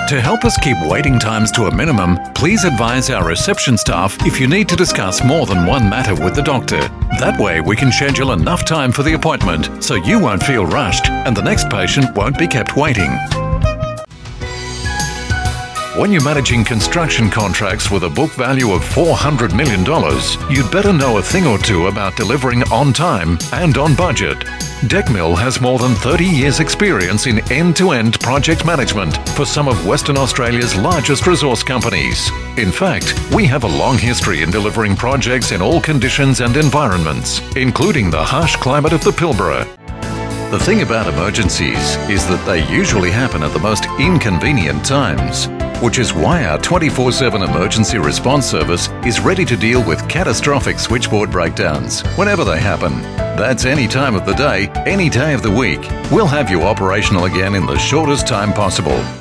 To help us keep waiting times to a minimum, please advise our reception staff if you need to discuss more than one matter with the doctor. That way we can schedule enough time for the appointment so you won't feel rushed and the next patient won't be kept waiting. When you're managing construction contracts with a book value of $400 million, you'd better know a thing or two about delivering on time and on budget. Decmil has more than 30 years' experience in end-to-end project management for some of Western Australia's largest resource companies. In fact, we have a long history in delivering projects in all conditions and environments, including the harsh climate of the Pilbara. The thing about emergencies is that they usually happen at the most inconvenient times, which is why our 24/7 emergency response service is ready to deal with catastrophic switchboard breakdowns whenever they happen. That's any time of the day, any day of the week. We'll have you operational again in the shortest time possible.